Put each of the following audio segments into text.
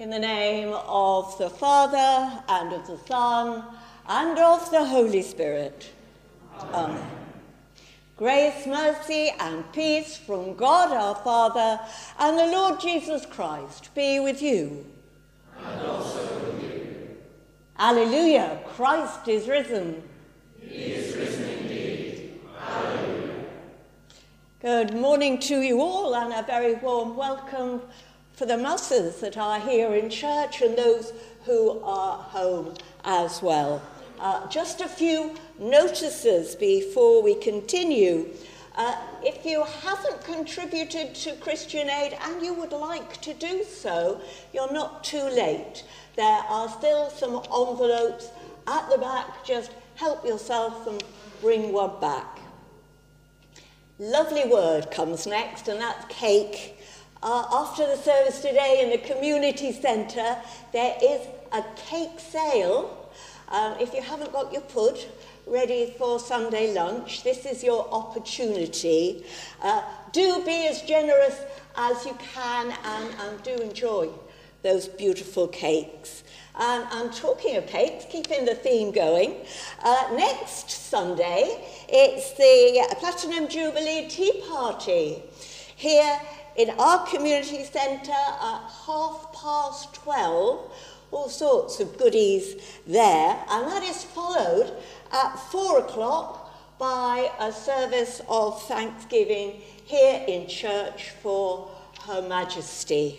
In the name of the Father, and of the Son, and of the Holy Spirit. Amen. Grace, mercy, and peace from God our Father and the Lord Jesus Christ be with you. And also with you. Alleluia, Christ is risen. He is risen indeed. Alleluia. Good morning to you all, and a very warm welcome for the masses that are here in church and those who are home as well. Just a few notices before we continue. If you haven't contributed to Christian Aid and you would like to do so, you're not too late. There are still some envelopes at the back. Just help yourself and bring one back. Lovely word comes next, and that's cake. After the service today in the community centre, there is a cake sale. If you haven't got your pud ready for Sunday lunch, this is your opportunity. Do be as generous as you can and do enjoy those beautiful cakes. And talking of cakes, keeping the theme going, next Sunday, it's the Platinum Jubilee Tea Party here in our community centre at 12:30, all sorts of goodies there, and that is followed at 4 o'clock by a service of Thanksgiving here in church for Her Majesty.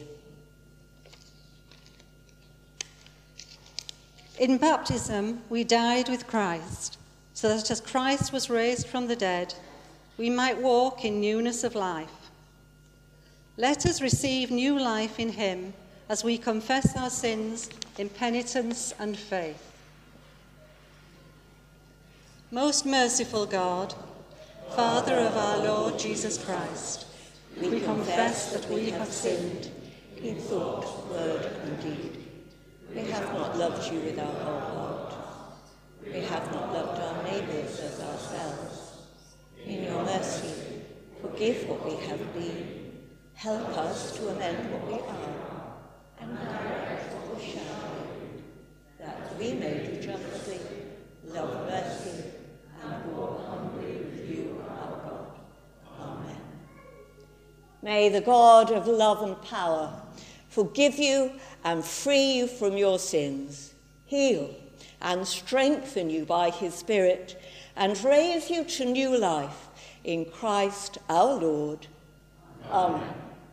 In baptism, we died with Christ, so that as Christ was raised from the dead, we might walk in newness of life. Let us receive new life in him as we confess our sins in penitence and faith. Most merciful God, Father of our Lord Jesus Christ, we confess that we have sinned in thought, word, and deed. We have not loved you with our whole heart. We have not loved our neighbours as ourselves. In your mercy, forgive what we have been. Help us to amend what we are, and direct what we shall do, that we may do justly, love mercy, and walk humbly with you, our God. Amen. May the God of love and power forgive you and free you from your sins, heal and strengthen you by his Spirit, and raise you to new life in Christ our Lord. Amen.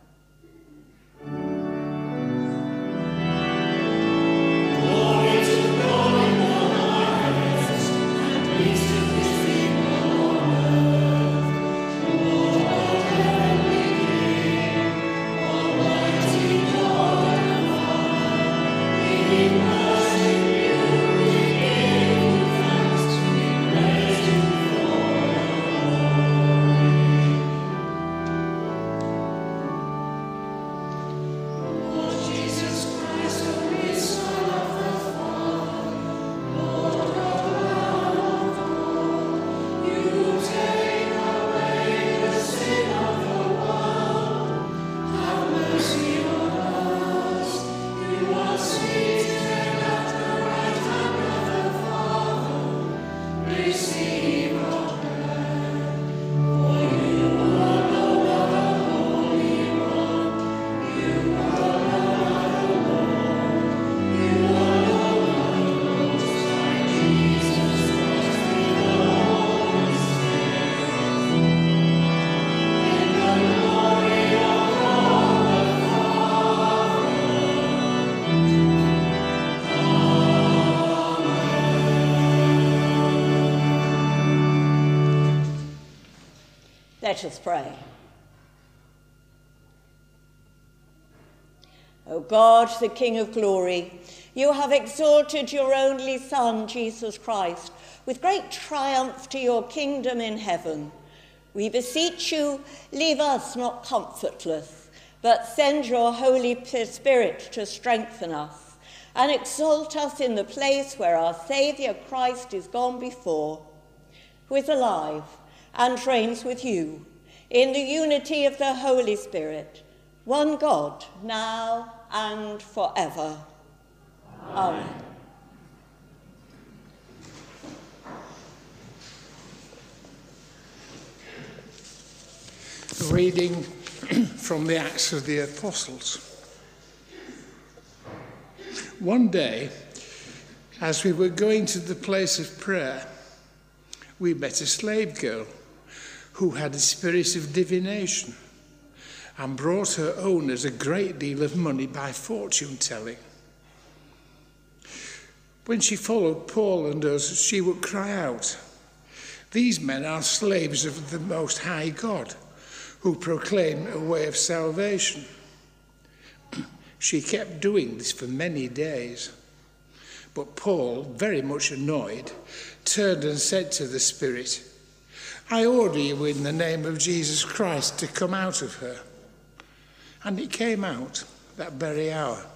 Let us pray. O God, the King of glory, you have exalted your only Son, Jesus Christ, with great triumph to your kingdom in heaven. We beseech you, leave us not comfortless, but send your Holy Spirit to strengthen us and exalt us in the place where our Saviour Christ is gone before, who is alive and reigns with you in the unity of the Holy Spirit, one God, now and forever. Amen. Reading from the Acts of the Apostles. One day, as we were going to the place of prayer, we met a slave girl who had a spirit of divination and brought her owners a great deal of money by fortune-telling. When she followed Paul and us, she would cry out, "These men are slaves of the Most High God, who proclaim a way of salvation." She kept doing this for many days. But Paul, very much annoyed, turned and said to the spirit, "I order you in the name of Jesus Christ to come out of her." And it came out that very hour.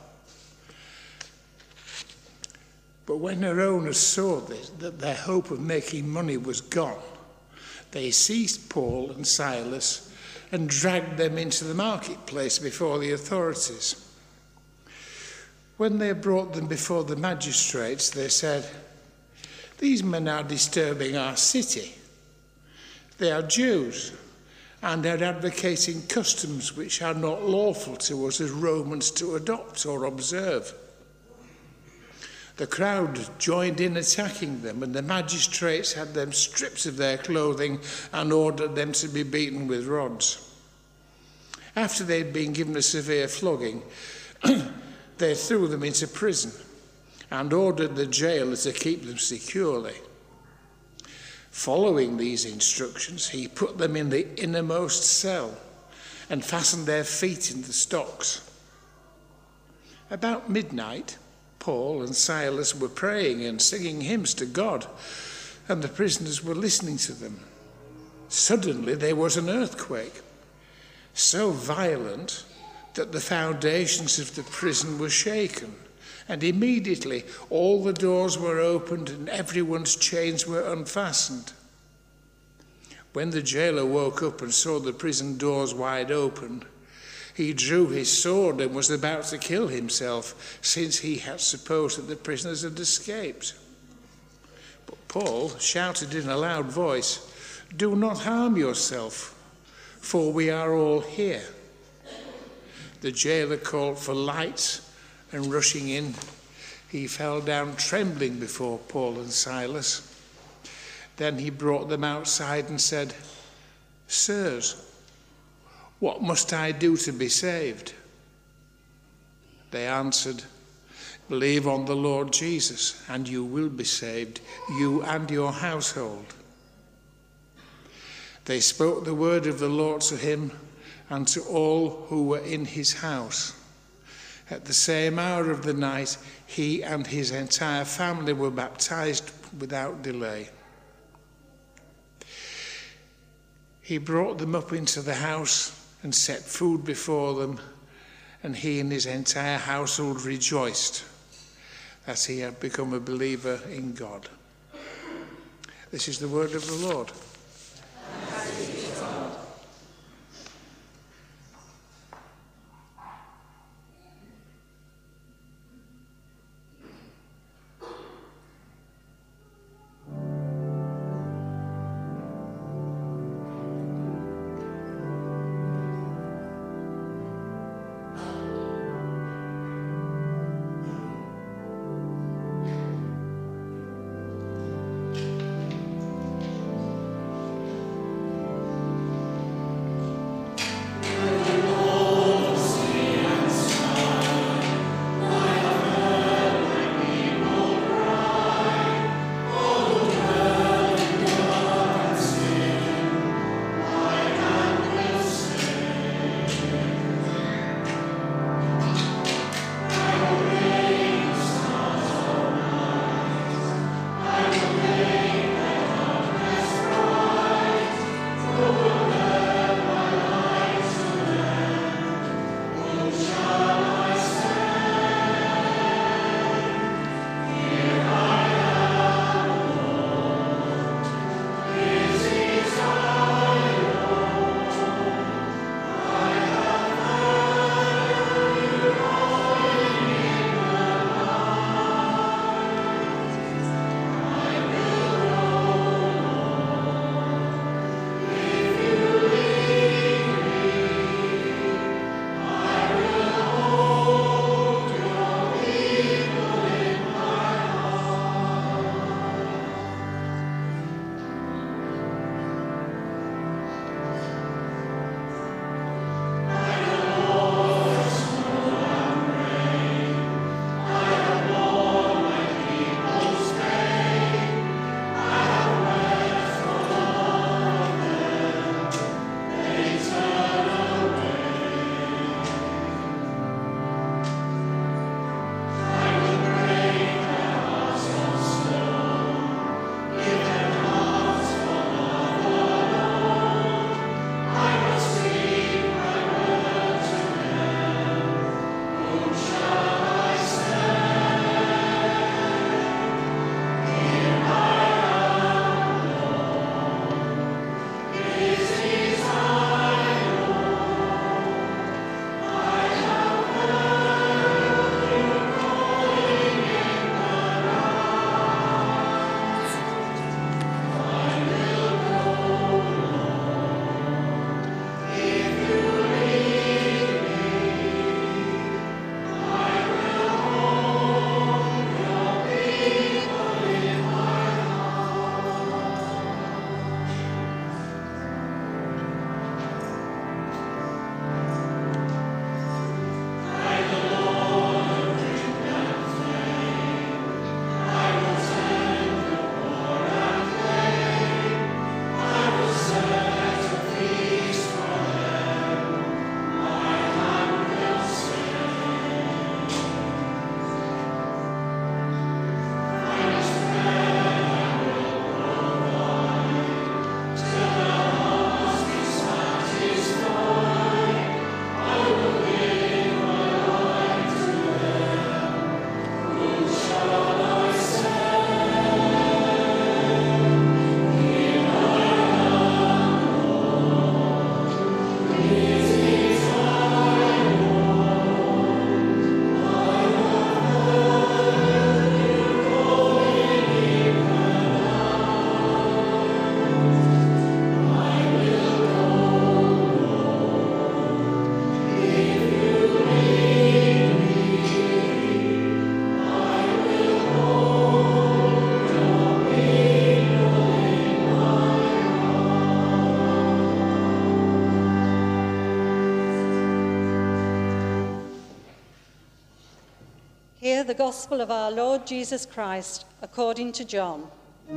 But when her owners saw this, that their hope of making money was gone, they seized Paul and Silas and dragged them into the marketplace before the authorities. When they brought them before the magistrates, they said, "These men are disturbing our city. They are Jews, and are advocating customs which are not lawful to us as Romans to adopt or observe." The crowd joined in attacking them, and the magistrates had them stripped of their clothing and ordered them to be beaten with rods. After they'd been given a severe flogging, they threw them into prison and ordered the jailer to keep them securely. Following these instructions, he put them in the innermost cell and fastened their feet in the stocks. About midnight, Paul and Silas were praying and singing hymns to God, and the prisoners were listening to them. Suddenly there was an earthquake, so violent that the foundations of the prison were shaken, and immediately all the doors were opened and everyone's chains were unfastened. When the jailer woke up and saw the prison doors wide open, he drew his sword and was about to kill himself, since he had supposed that the prisoners had escaped. But Paul shouted in a loud voice, "Do not harm yourself, for we are all here." The jailer called for lights, and rushing in, he fell down trembling before Paul and Silas. Then he brought them outside and said, "Sirs, what must I do to be saved?" They answered, "Believe on the Lord Jesus, and you will be saved, you and your household." They spoke the word of the Lord to him and to all who were in his house. At the same hour of the night, he and his entire family were baptized without delay. He brought them up into the house and set food before them, and he and his entire household rejoiced that he had become a believer in God. This is the word of the Lord. the gospel of our Lord Jesus Christ according to John.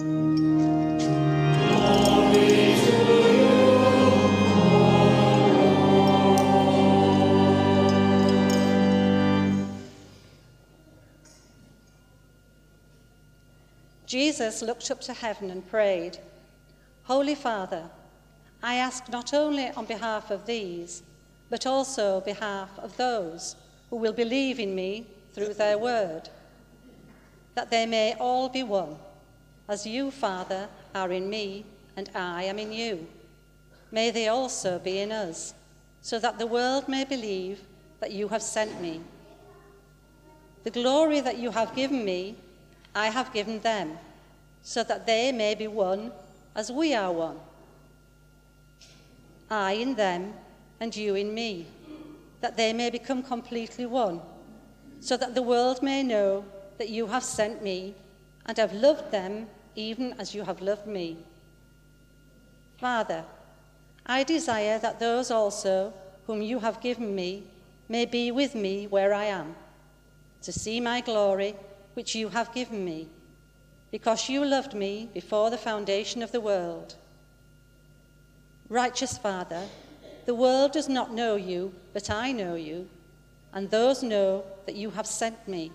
Jesus looked up to heaven and prayed, "Holy Father, I ask not only on behalf of these, but also on behalf of those who will believe in me through their word, that they may all be one, as you, Father, are in me and I am in you. May they also be in us, so that the world may believe that you have sent me. The glory that you have given me, I have given them, so that they may be one as we are one. I in them and you in me, that they may become completely one, so that the world may know that you have sent me and have loved them even as you have loved me. Father, I desire that those also whom you have given me may be with me where I am, to see my glory which you have given me, because you loved me before the foundation of the world. Righteous Father, the world does not know you, but I know you, and those know that you have sent me.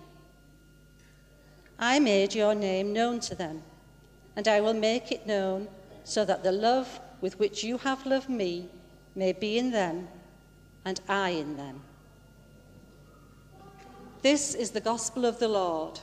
I made your name known to them, and I will make it known, so that the love with which you have loved me may be in them, and I in them." This is the gospel of the Lord.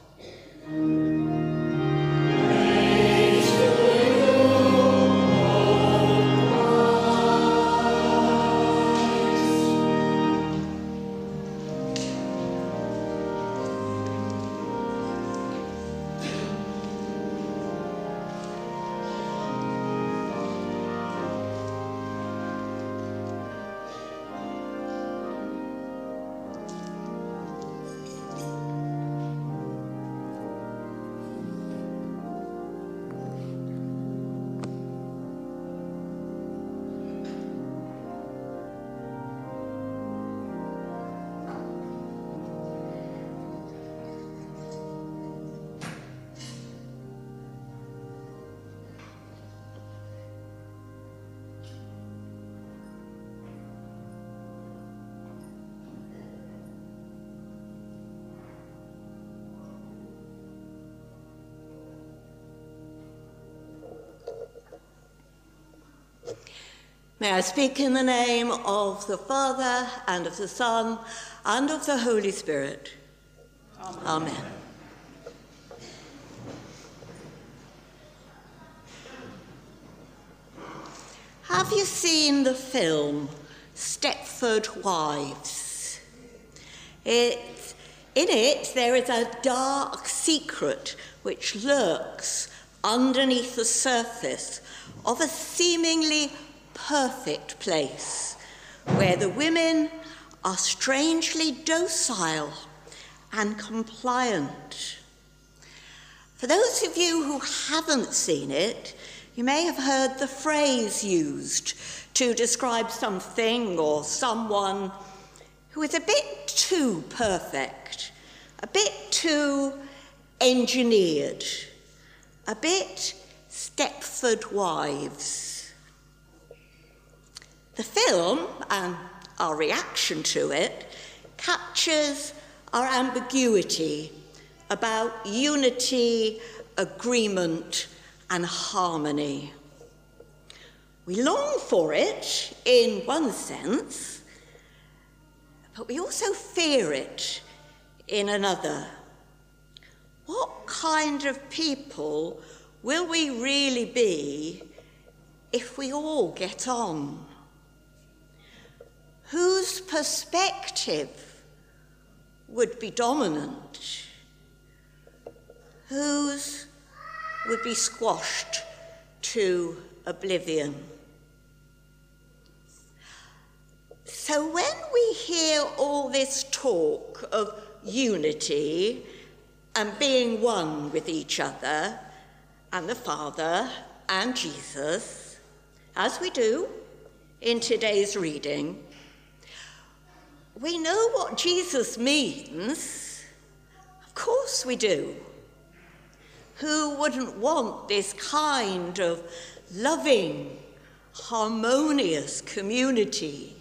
May I speak in the name of the Father, and of the Son, and of the Holy Spirit. Amen. Amen. Have you seen the film Stepford Wives? In it, there is a dark secret which lurks underneath the surface of a seemingly perfect place, where the women are strangely docile and compliant. For those of you who haven't seen it, you may have heard the phrase used to describe something or someone who is a bit too perfect, a bit too engineered, a bit Stepford Wives. The film, and our reaction to it, captures our ambiguity about unity, agreement, and harmony. We long for it in one sense, but we also fear it in another. What kind of people will we really be if we all get on? Whose perspective would be dominant? Whose would be squashed to oblivion? So when we hear all this talk of unity and being one with each other and the Father and Jesus, as we do in today's reading, we know what Jesus means Of course we do. Who wouldn't want this kind of loving, harmonious community?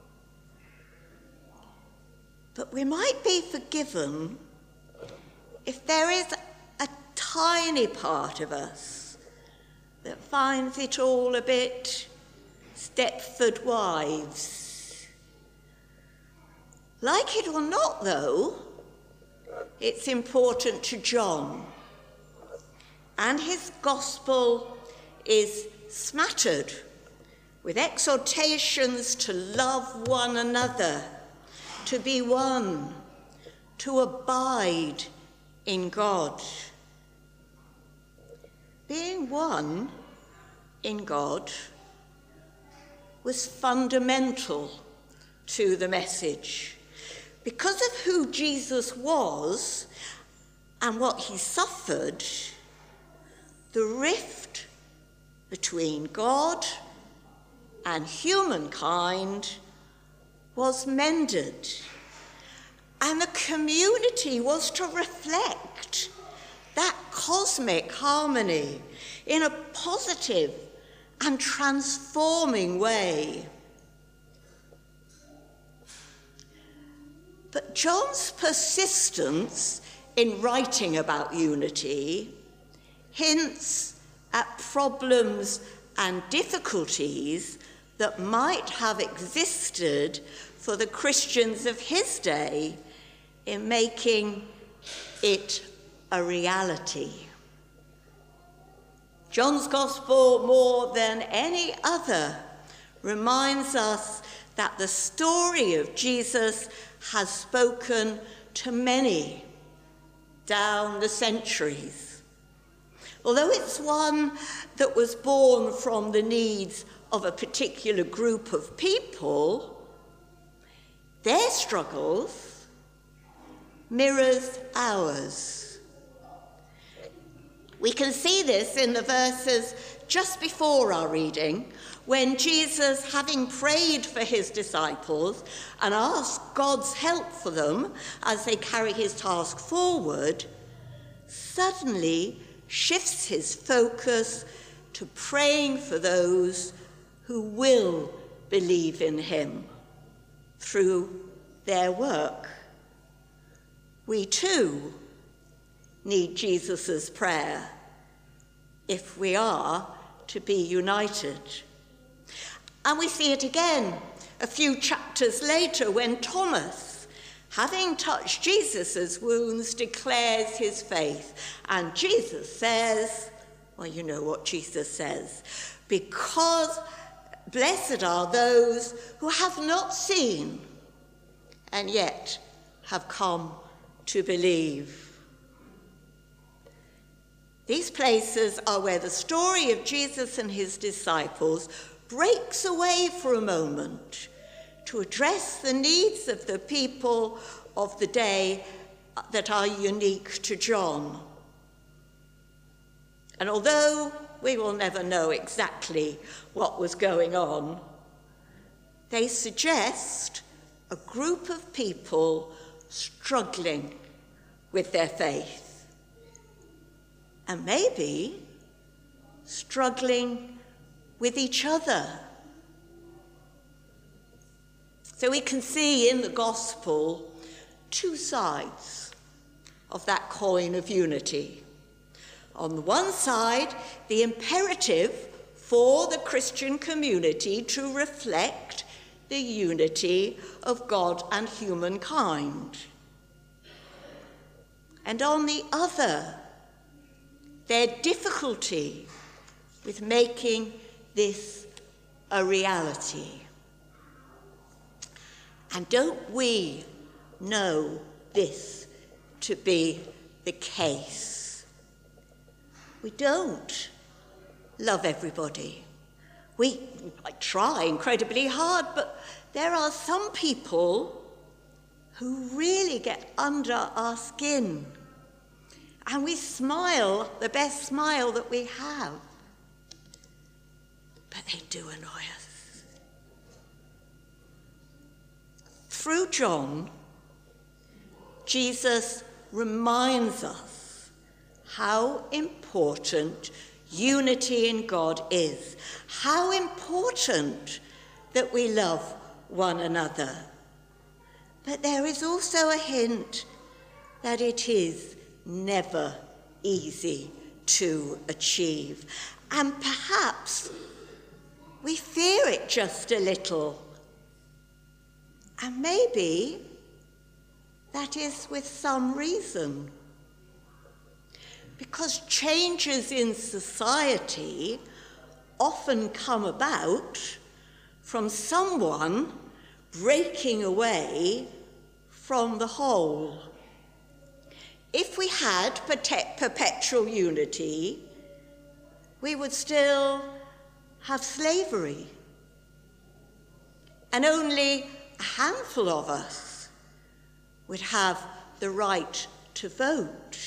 But we might be forgiven if there is a tiny part of us that finds it all a bit Stepford Wives. Like it or not, though, it's important to John, and his gospel is smattered with exhortations to love one another, to be one, to abide in God. Being one in God was fundamental to the message. Because of who Jesus was and what he suffered, the rift between God and humankind was mended, and the community was to reflect that cosmic harmony in a positive and transforming way. But John's persistence in writing about unity hints at problems and difficulties that might have existed for the Christians of his day in making it a reality. John's Gospel, more than any other, reminds us that the story of Jesus has spoken to many down the centuries. Although it's one that was born from the needs of a particular group of people, their struggles mirrors ours. We can see this in the verses just before our reading, when Jesus, having prayed for his disciples and asked God's help for them as they carry his task forward, suddenly shifts his focus to praying for those who will believe in him through their work. We too need Jesus' prayer if we are to be united. And we see it again a few chapters later when Thomas, having touched Jesus' wounds, declares his faith. And Jesus says, well, you know what Jesus says, because blessed are those who have not seen and yet have come to believe. These places are where the story of Jesus and his disciples breaks away for a moment to address the needs of the people of the day that are unique to John. And although we will never know exactly what was going on, they suggest a group of people struggling with their faith, and maybe struggling with each other. So we can see in the gospel two sides of that coin of unity. On the one side, the imperative for the Christian community to reflect the unity of God and humankind. And on the other, their difficulty with making this a reality. And don't we know this to be the case? We don't love everybody. We try incredibly hard, but there are some people who really get under our skin. And we smile the best smile that we have. But they do annoy us. Through John, Jesus reminds us how important unity in God is, how important that we love one another. But there is also a hint that it is never easy to achieve. And perhaps we fear it just a little. And maybe that is with some reason. Because changes in society often come about from someone breaking away from the whole. If we had perpetual unity, we would still have slavery. And only a handful of us would have the right to vote.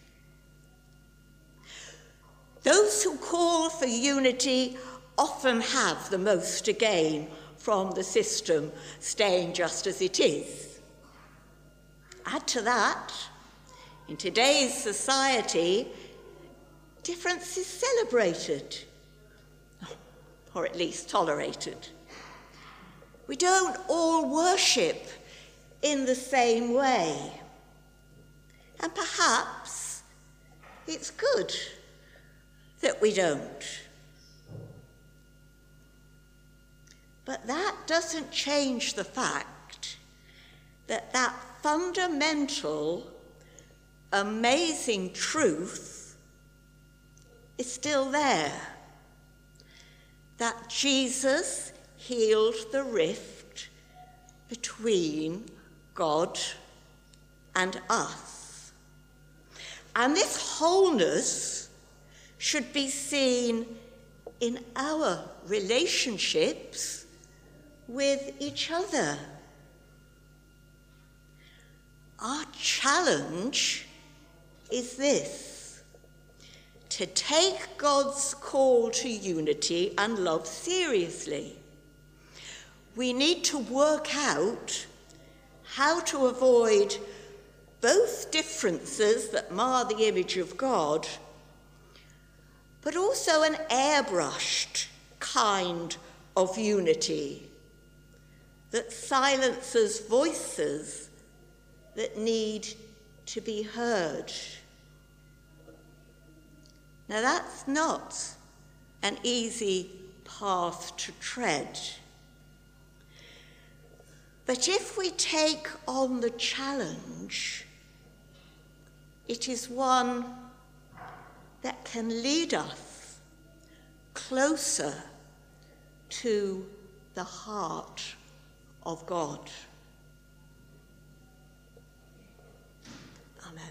Those who call for unity often have the most to gain from the system staying just as it is. Add to that, in today's society, difference is celebrated, or at least tolerated. We don't all worship in the same way. And perhaps it's good that we don't. But that doesn't change the fact that that fundamental, amazing truth is still there. That Jesus healed the rift between God and us. And this wholeness should be seen in our relationships with each other. Our challenge is this: to take God's call to unity and love seriously. We need to work out how to avoid both differences that mar the image of God, but also an airbrushed kind of unity that silences voices that need to be heard. Now, that's not an easy path to tread. But if we take on the challenge, it is one that can lead us closer to the heart of God. Amen.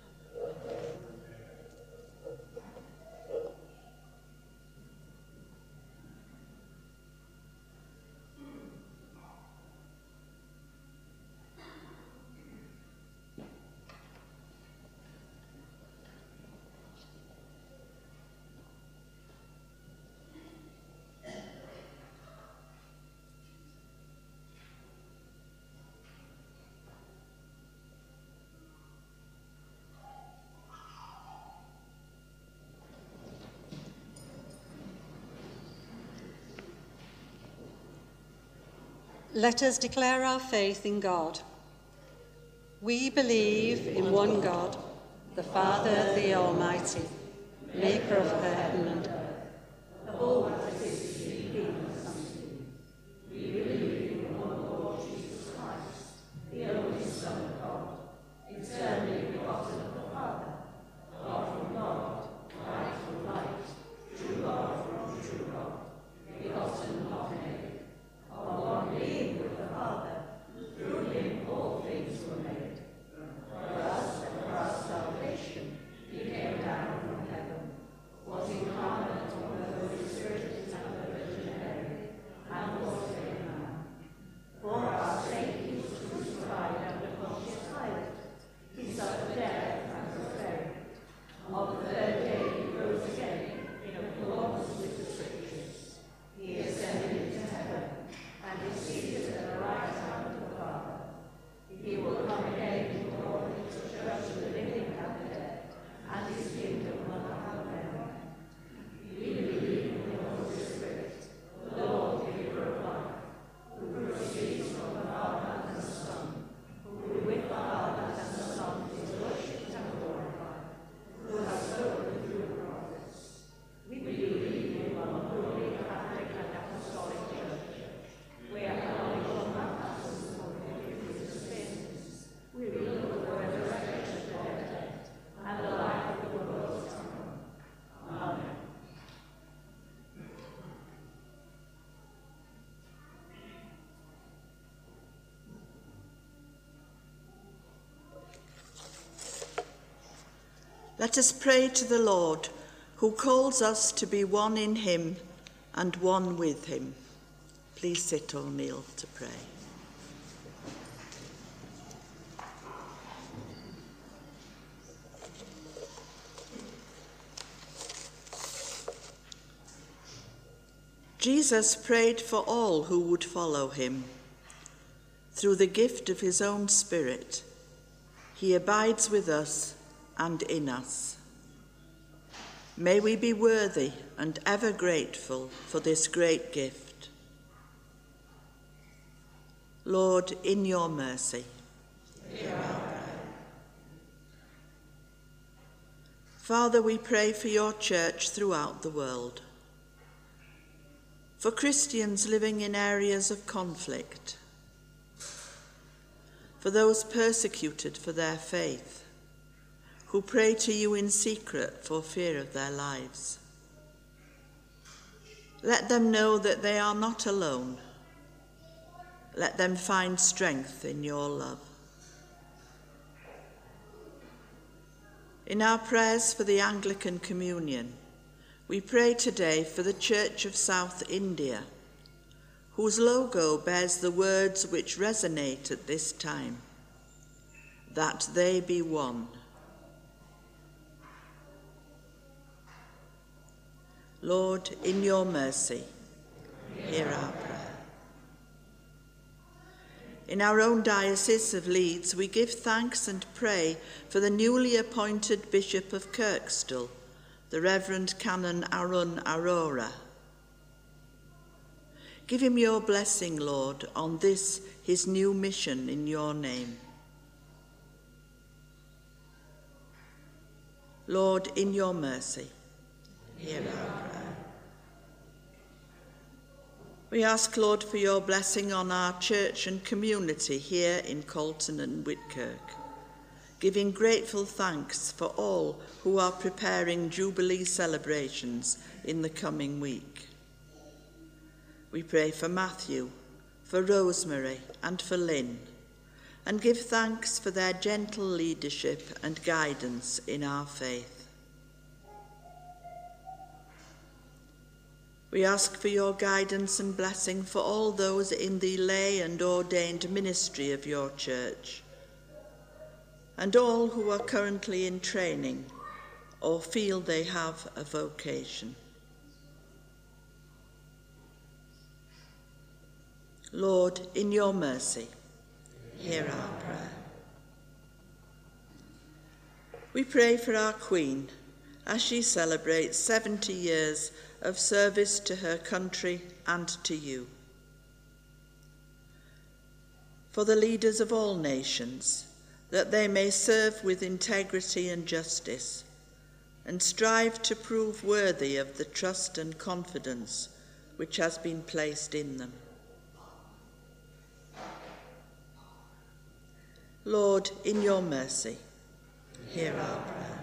Let us declare our faith in God. We believe in one God, the Father, the Almighty, maker of heaven and earth, of all that exists and unseen. We believe in one Lord Jesus Christ, the only Son of God, eternally begotten of the Father, God from God, light from light, true God from true God, begotten, not made, of one being with the Father. Through him all things were made. For us and for our salvation, he came down from heaven, was incarnate of the Holy Spirit, Let us pray to the Lord, who calls us to be one in him and one with him. Please sit or kneel to pray. Jesus prayed for all who would follow him. Through the gift of his own Spirit, he abides with us and in us. May we be worthy and ever grateful for this great gift. Lord, in your mercy, hear our prayer. Father, we pray for your church throughout the world, for Christians living in areas of conflict, for those persecuted for their faith, who pray to you in secret for fear of their lives. Let them know that they are not alone. Let them find strength in your love. In our prayers for the Anglican Communion, we pray today for the Church of South India, whose logo bears the words which resonate at this time, that they be one. Lord, in your mercy, hear our prayer. In our own diocese of Leeds, we give thanks and pray for the newly appointed Bishop of Kirkstall, the Reverend Canon Arun Arora. Give him your blessing, Lord, on this, his new mission in your name. Lord, in your mercy, hear our prayer. We ask, Lord, for your blessing on our church and community here in Colton and Whitkirk, giving grateful thanks for all who are preparing Jubilee celebrations in the coming week. We pray for Matthew, for Rosemary, and for Lynn, and give thanks for their gentle leadership and guidance in our faith. We ask for your guidance and blessing for all those in the lay and ordained ministry of your church, and all who are currently in training or feel they have a vocation. Lord, in your mercy, hear our prayer. We pray for our Queen as she celebrates 70 years of service to her country and to you. For the leaders of all nations, that they may serve with integrity and justice, and strive to prove worthy of the trust and confidence which has been placed in them. Lord, in your mercy, hear our prayer.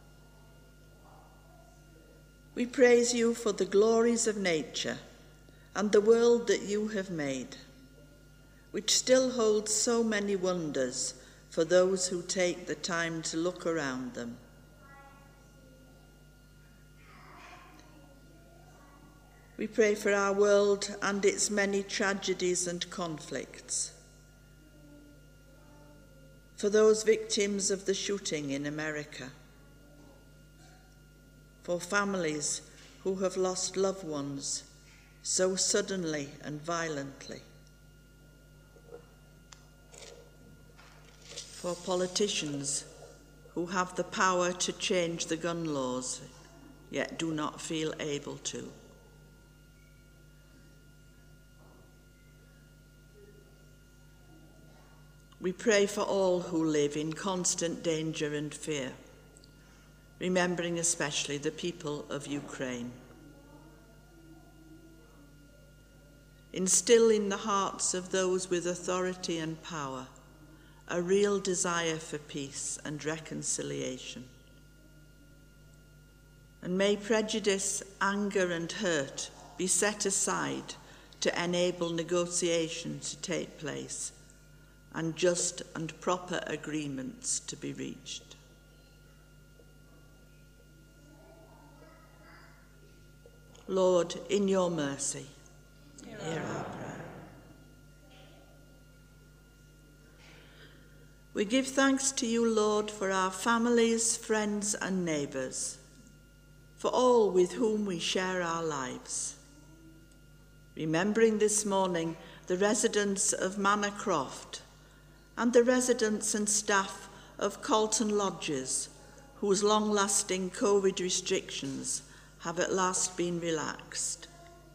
We praise you for the glories of nature and the world that you have made, which still holds so many wonders for those who take the time to look around them. We pray for our world and its many tragedies and conflicts, for those victims of the shooting in America, for families who have lost loved ones so suddenly and violently, for politicians who have the power to change the gun laws yet do not feel able to. We pray for all who live in constant danger and fear, remembering especially the people of Ukraine. Instill in the hearts of those with authority and power a real desire for peace and reconciliation. And may prejudice, anger, and hurt be set aside to enable negotiation to take place and just and proper agreements to be reached. Lord, in your mercy, hear our prayer. We give thanks to you, Lord, for our families, friends and neighbours, for all with whom we share our lives. Remembering this morning the residents of Manor Croft and the residents and staff of Colton Lodges, whose long-lasting COVID restrictions have at last been relaxed.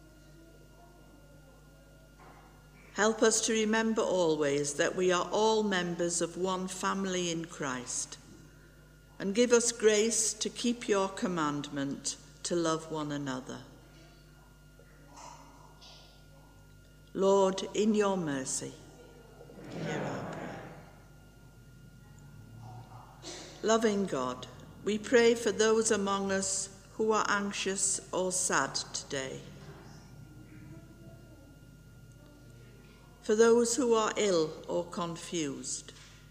Help us to remember always that we are all members of one family in Christ, and give us grace to keep your commandment to love one another. Lord, in your mercy, hear our prayer. Loving God, we pray for those among us who are anxious or sad today, for those who are ill or confused,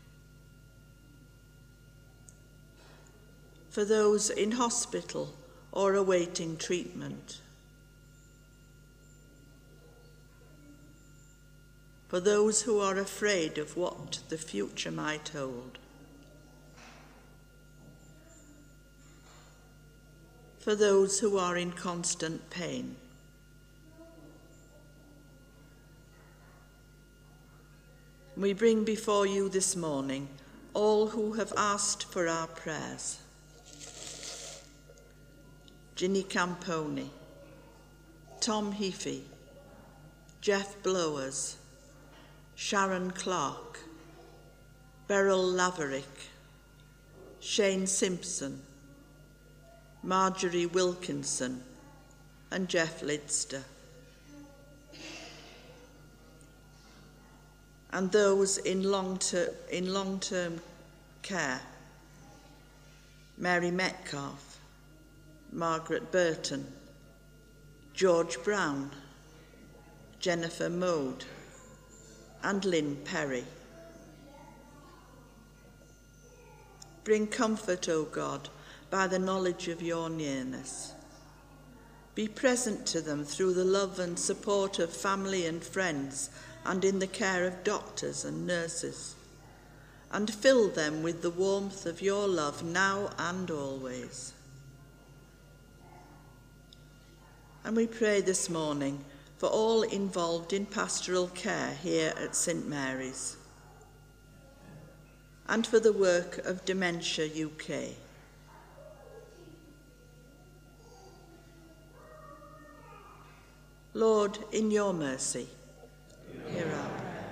for those in hospital or awaiting treatment, for those who are afraid of what the future might hold, for those who are in constant pain, we bring before you this morning all who have asked for our prayers. Ginny Camponi, Tom Heafy, Jeff Blowers, Sharon Clark, Beryl Laverick, Shane Simpson, Marjorie Wilkinson and Jeff Lidster. And those in long-term care, Mary Metcalf, Margaret Burton, George Brown, Jennifer Mode, and Lynn Perry. Bring comfort, O God, by the knowledge of your nearness. Be present to them through the love and support of family and friends, and in the care of doctors and nurses, and fill them with the warmth of your love now and always. And we pray this morning for all involved in pastoral care here at St Mary's, and for the work of Dementia UK. Lord, in your mercy, hear our prayer.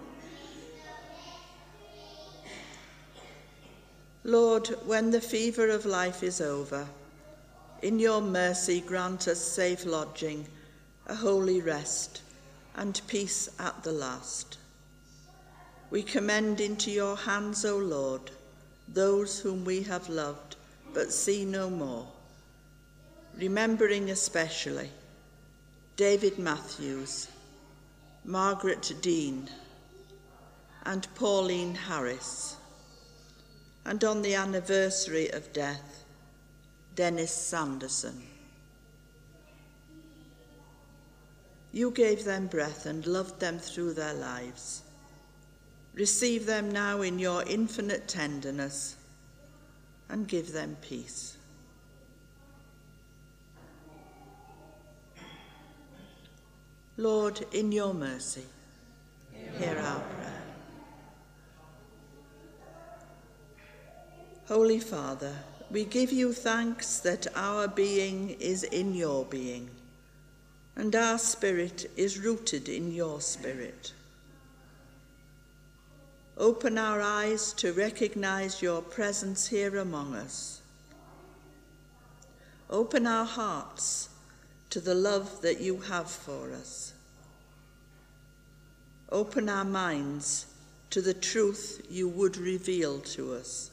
Lord, when the fever of life is over, in your mercy grant us safe lodging, a holy rest, and peace at the last. We commend into your hands, O Lord, those whom we have loved but see no more, remembering especially David Matthews, Margaret Dean, and Pauline Harris, and on the anniversary of death, Dennis Sanderson. You gave them breath and loved them through their lives. Receive them now in your infinite tenderness and give them peace. Lord, in your mercy, hear our prayer. Holy Father, we give you thanks that our being is in your being, and our spirit is rooted in your spirit. Open our eyes to recognize your presence here among us. Open our hearts to the love that you have for us. Open our minds to the truth you would reveal to us.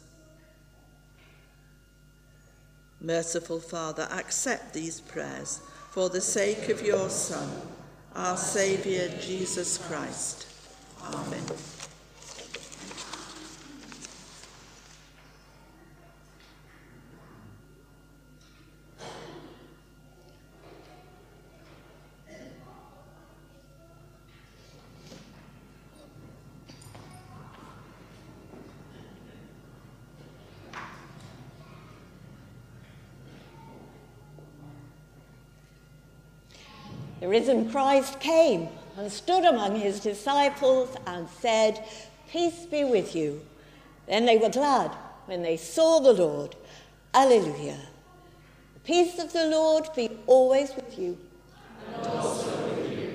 Merciful Father, accept these prayers for the sake of your Son, our Saviour, Jesus Christ. Amen. The risen Christ came and stood among his disciples and said, "Peace be with you." Then they were glad when they saw the Lord. Alleluia. The peace of the Lord be always with you. And also with you.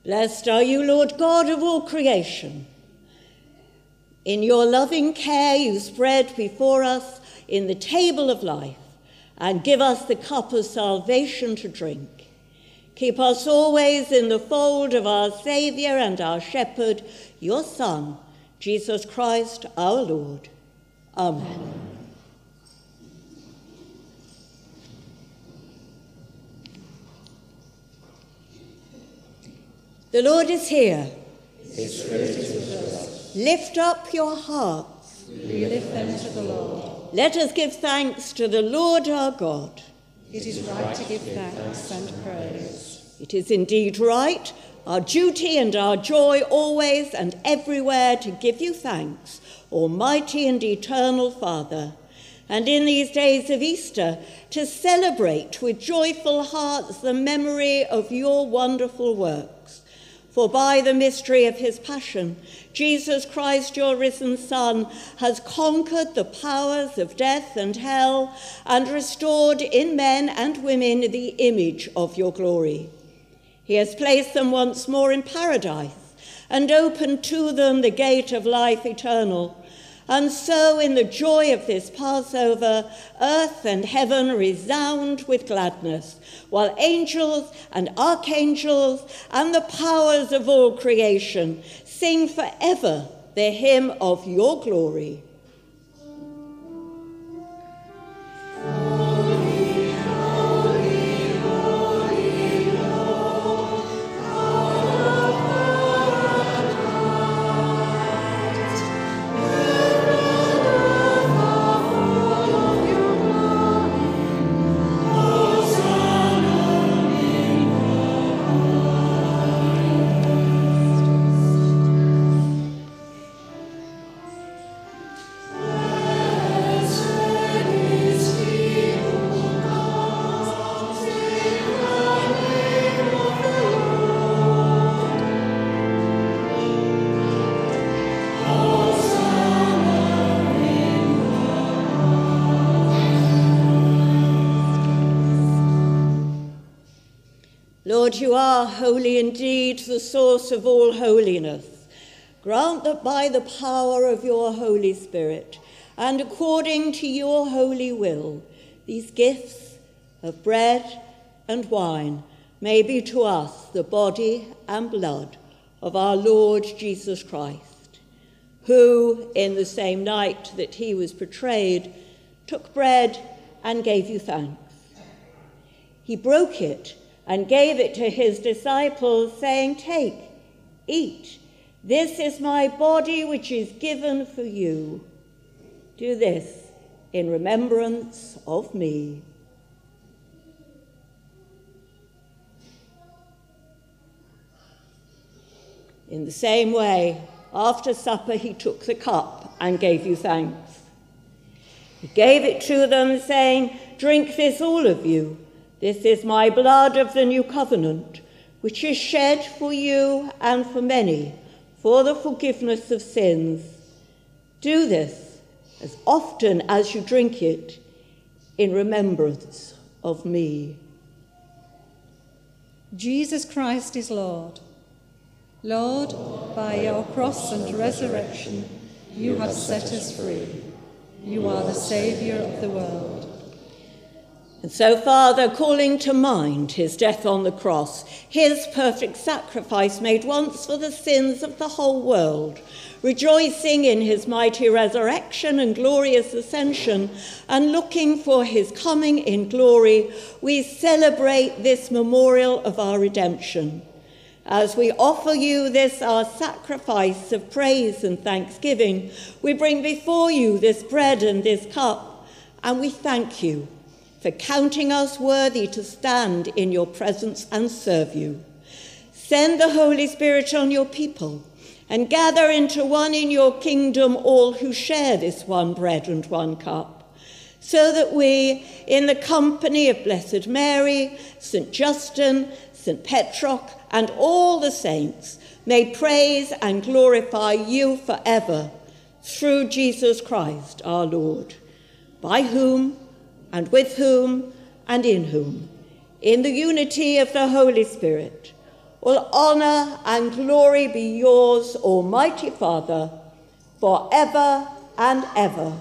Blessed are you, Lord God of all creation. In your loving care you spread before us in the table of life and give us the cup of salvation to drink. Keep us always in the fold of our Saviour and our Shepherd, your Son, Jesus Christ our Lord. Amen. The Lord is here. His Spirit is with us. Lift up your hearts. We lift them to the Lord. Let us give thanks to the Lord our God. It is right to give thanks and praise. It is indeed right, our duty and our joy always and everywhere to give you thanks, Almighty and eternal Father, and in these days of Easter to celebrate with joyful hearts the memory of your wonderful works. For by the mystery of his passion, Jesus Christ, your risen Son, has conquered the powers of death and hell and restored in men and women the image of your glory. He has placed them once more in paradise and opened to them the gate of life eternal. And so in the joy of this Passover, earth and heaven resound with gladness, while angels and archangels and the powers of all creation sing forever the hymn of your glory. Lord, you are holy indeed, the source of all holiness. Grant that by the power of your Holy Spirit and according to your holy will, these gifts of bread and wine may be to us the body and blood of our Lord Jesus Christ, who, in the same night that he was betrayed, took bread and gave you thanks. He broke it and gave it to his disciples, saying, "Take, eat. This is my body which is given for you. Do this in remembrance of me." In the same way, after supper, he took the cup and gave you thanks. He gave it to them, saying, "Drink this, all of you. This is my blood of the new covenant, which is shed for you and for many for the forgiveness of sins. Do this as often as you drink it in remembrance of me." Jesus Christ is Lord. Lord, by your cross and resurrection, you have set us free. You are the Saviour of the world. And so, Father, calling to mind his death on the cross, his perfect sacrifice made once for the sins of the whole world, rejoicing in his mighty resurrection and glorious ascension, and looking for his coming in glory, we celebrate this memorial of our redemption. As we offer you this, our sacrifice of praise and thanksgiving, we bring before you this bread and this cup, and we thank you for counting us worthy to stand in your presence and serve you. Send the Holy Spirit on your people and gather into one in your kingdom all who share this one bread and one cup, so that we, in the company of Blessed Mary, St. Justin, St. Petroc, and all the saints, may praise and glorify you forever, through Jesus Christ our Lord, by whom, and with whom, and in whom, in the unity of the Holy Spirit, All honour and glory be yours, Almighty Father, forever and ever.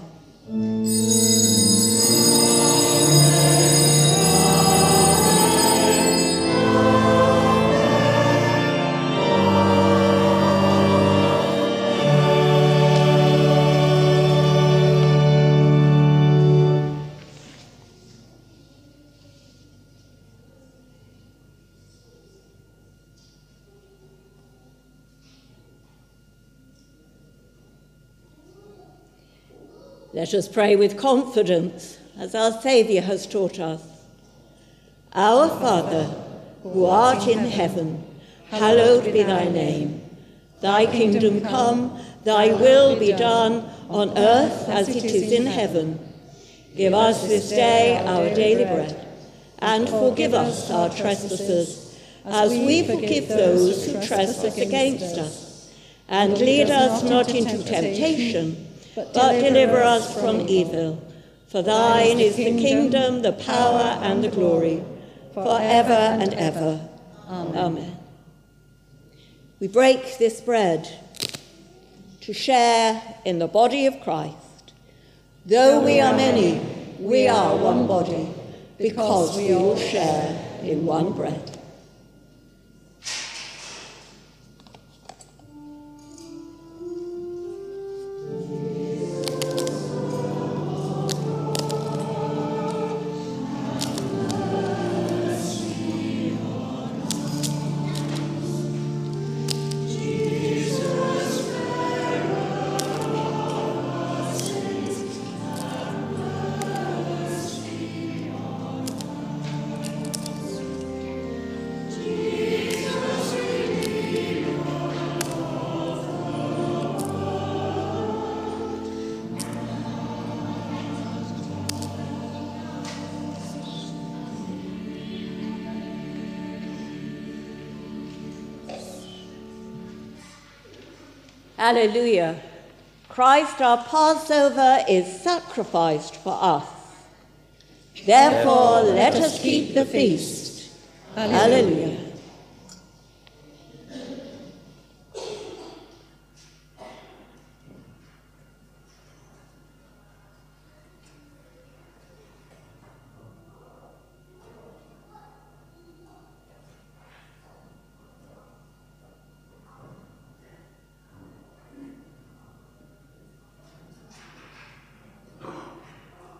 Let us pray with confidence, as our Saviour has taught us. Our Father, who art in heaven, hallowed be thy name. Thy kingdom come, thy will be done, on earth as it is in heaven. Give us this day our daily bread, and forgive us our trespasses, as we forgive those who trespass against us. And lead us not into temptation, but deliver us from evil. For thine is the kingdom, the power, and the glory, forever and ever. Amen. We break this bread to share in the body of Christ. Though we are many, we are one body, because we all share in one bread. Alleluia. Christ our Passover is sacrificed for us. Therefore, let us keep the feast. Alleluia.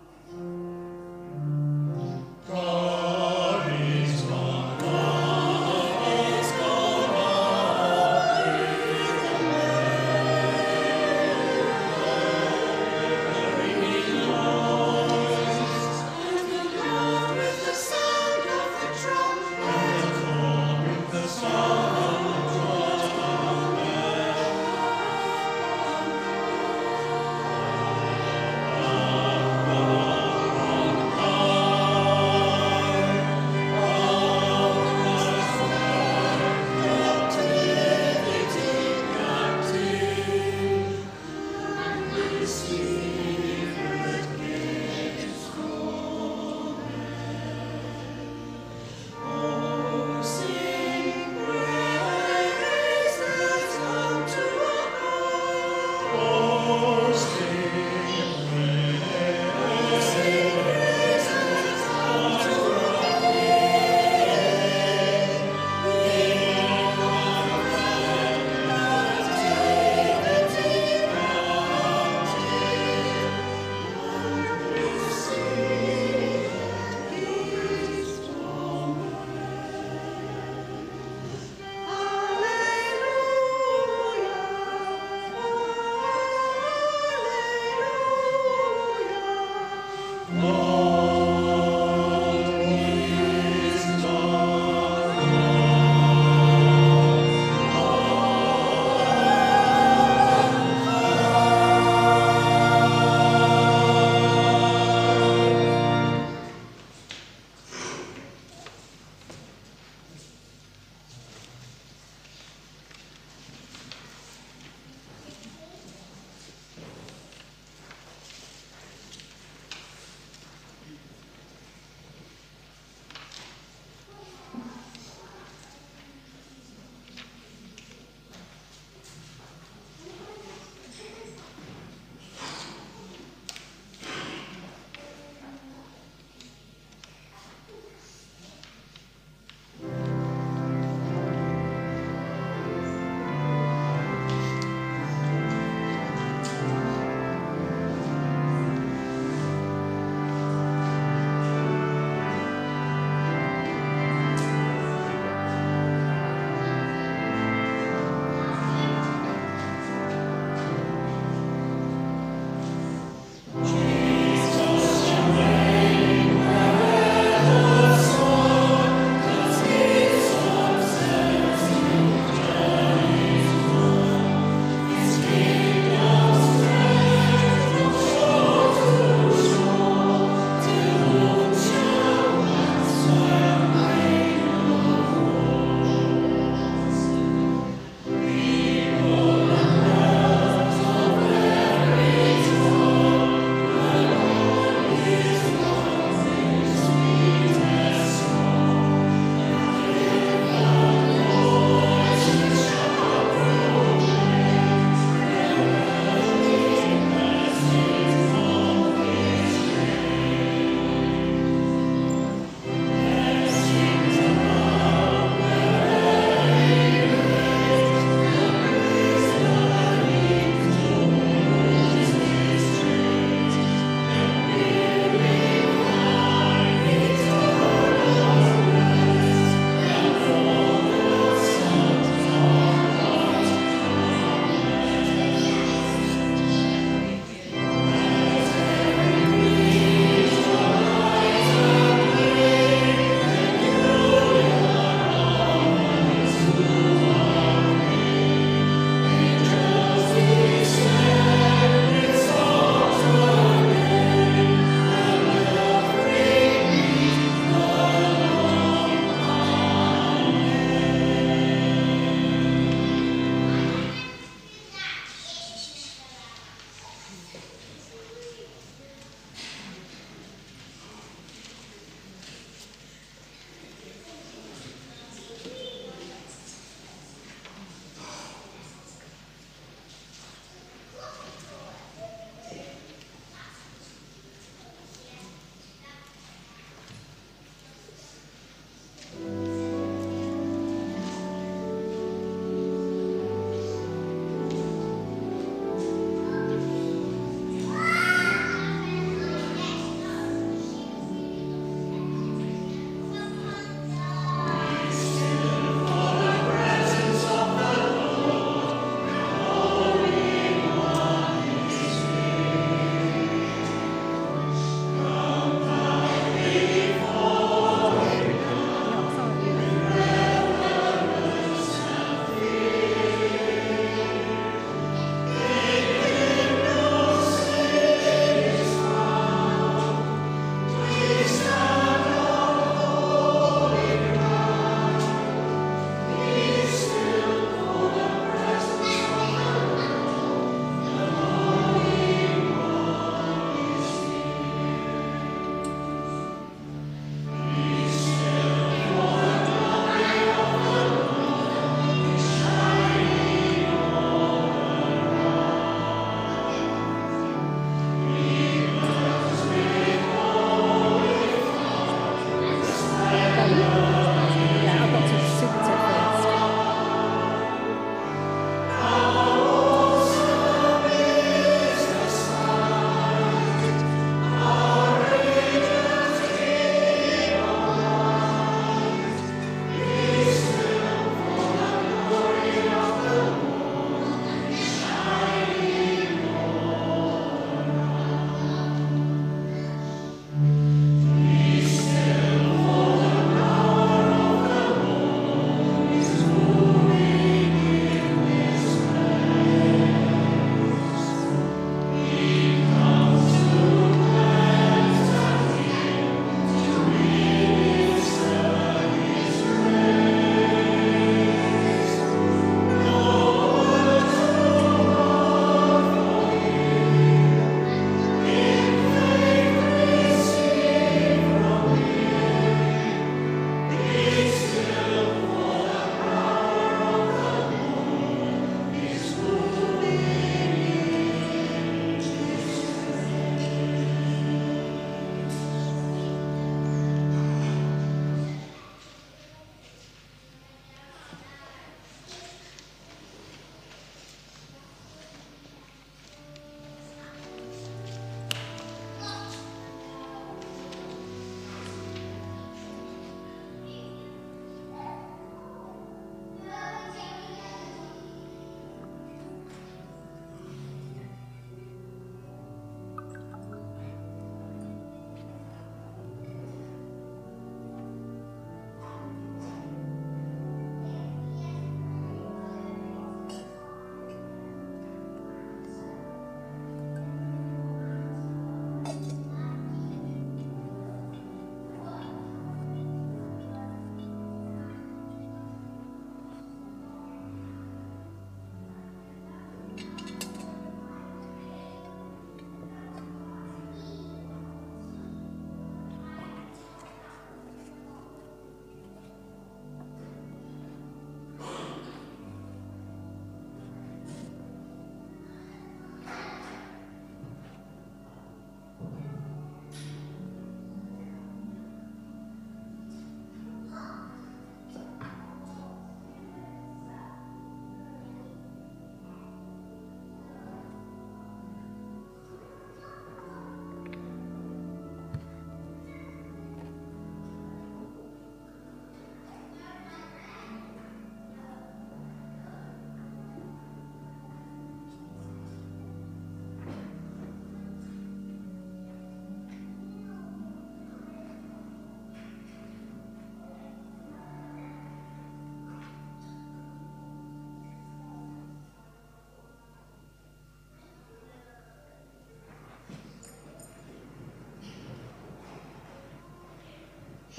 God is one God.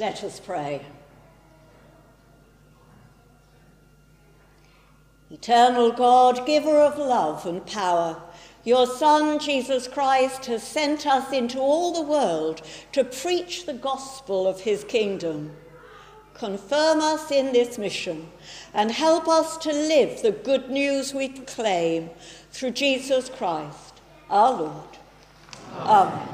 Let us pray. Eternal God, giver of love and power, your Son, Jesus Christ, has sent us into all the world to preach the gospel of his kingdom. Confirm us in this mission and help us to live the good news we proclaim through Jesus Christ, our Lord. Amen.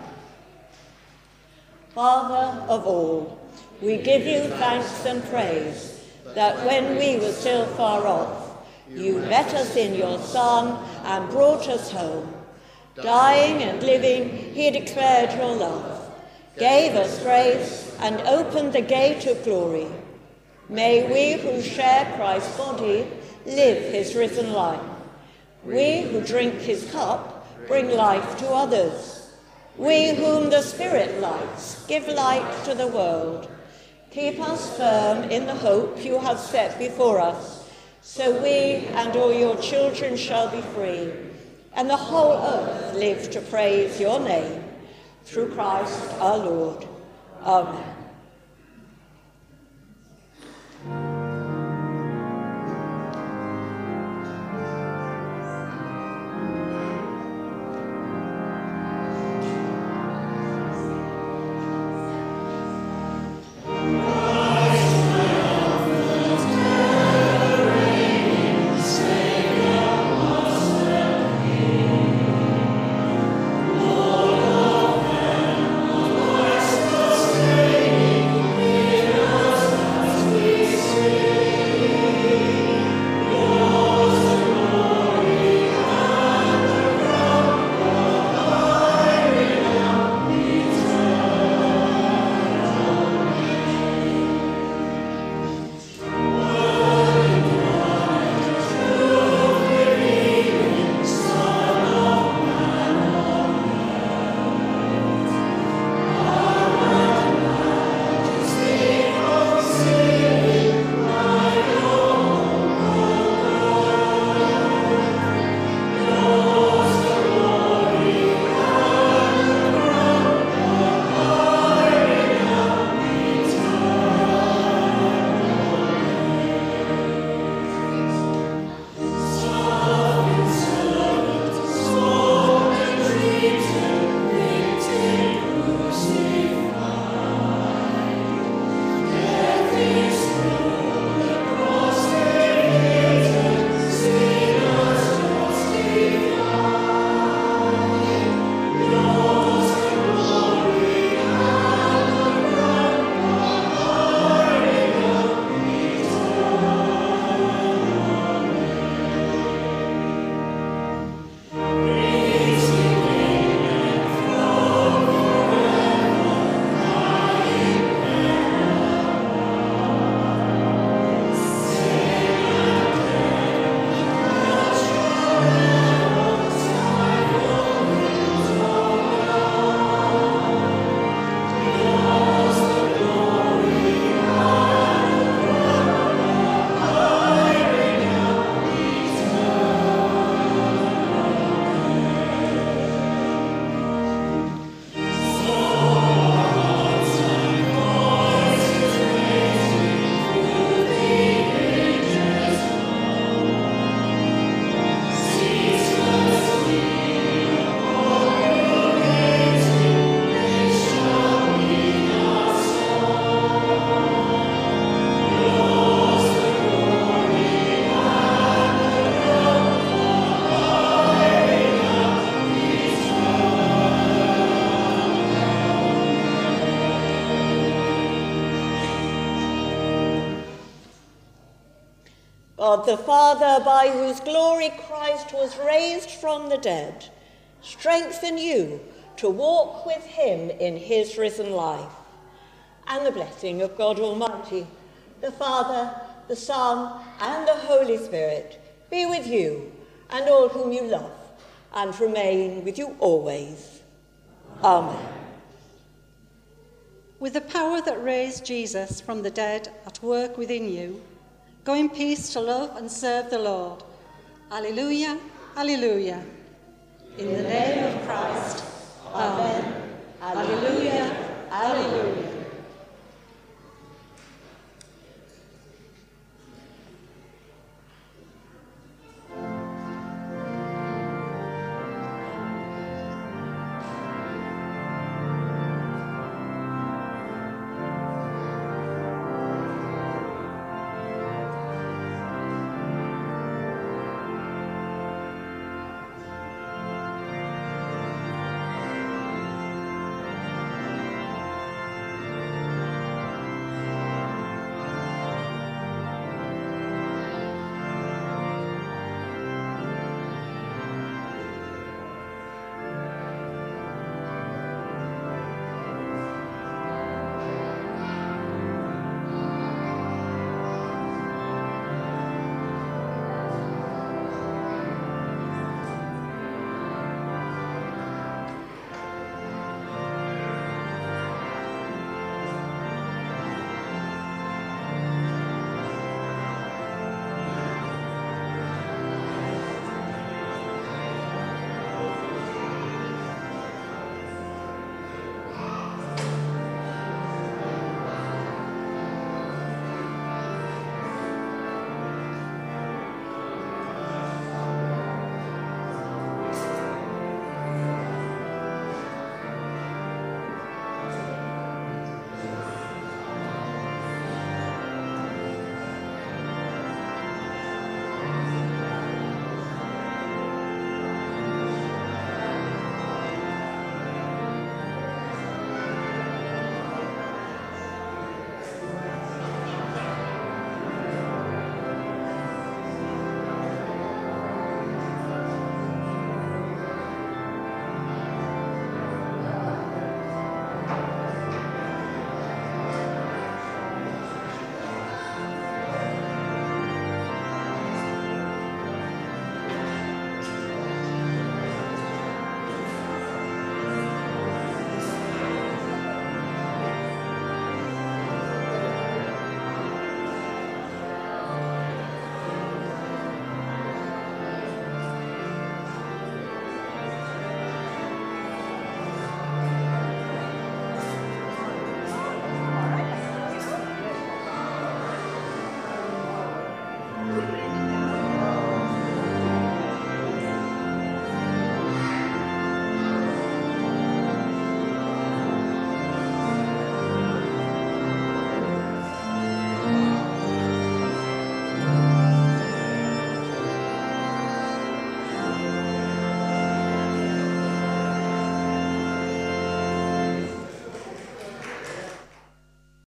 Father of all, we give you thanks and praise that when we were still far off, you met us in your Son and brought us home. Dying and living, he declared your love, gave us grace, and opened the gate of glory. May we who share Christ's body live his risen life. We who drink his cup bring life to others. We whom the Spirit lights give light to the world. Keep us firm in the hope you have set before us, so we and all your children shall be free, and the whole earth live to praise your name. Through Christ our Lord. Amen. God the Father, by whose glory Christ was raised from the dead, strengthen you to walk with him in his risen life. And the blessing of God Almighty, the Father, the Son, and the Holy Spirit be with you and all whom you love, and remain with you always. Amen. With the power that raised Jesus from the dead at work within you, go in peace to love and serve the Lord. Alleluia, alleluia. In the name of Christ. Amen. Alleluia, alleluia.